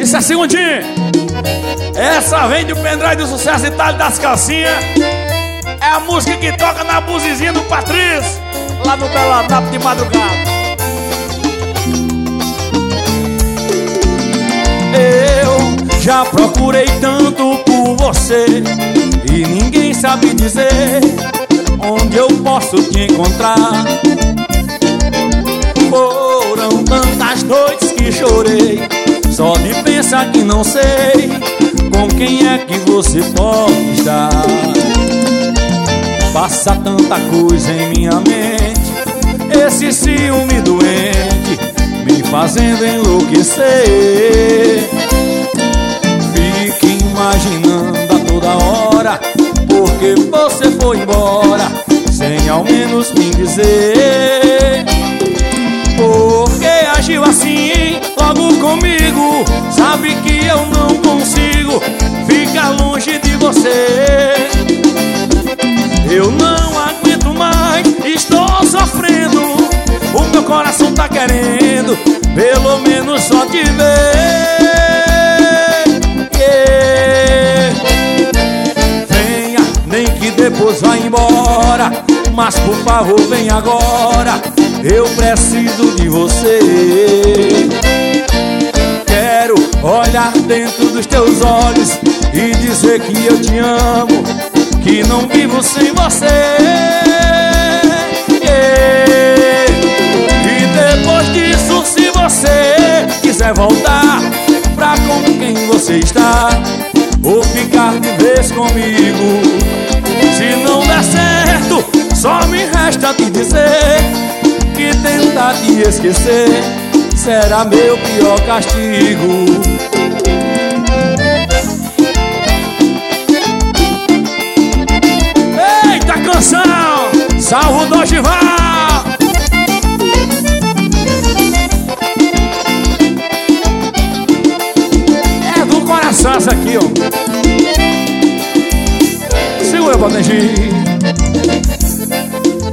Isso é segundinho. Essa vem do pendrive do sucesso Itália das calcinhas. É a música que toca na buzizinha do Patrício, lá no Belanapo de madrugada. Eu já procurei tanto por você e ninguém sabe dizer onde eu posso te encontrar. Foram tantas noites que chorei, só de pensar que não sei com quem é que você pode estar. Passa tanta coisa em minha mente, esse ciúme doente me fazendo enlouquecer. Fico imaginando a toda hora porque você foi embora sem ao menos me dizer. Porque agiu assim logo comigo, sabe que eu não consigo ficar longe de você. Eu não aguento mais, estou sofrendo, o meu coração tá querendo pelo menos só te ver. Venha, nem que depois vá embora, mas por favor vem agora, eu preciso de você. Quero olhar dentro dos teus olhos e dizer que eu te amo, que não vivo sem você. E depois disso, se você quiser voltar pra com quem você está, ou ficar de vez comigo, se não der certo, só me resta te dizer que tentar te esquecer será meu pior castigo. Eita canção, salve do Gival. É do coração essa aqui, ó. Segura, Potengi.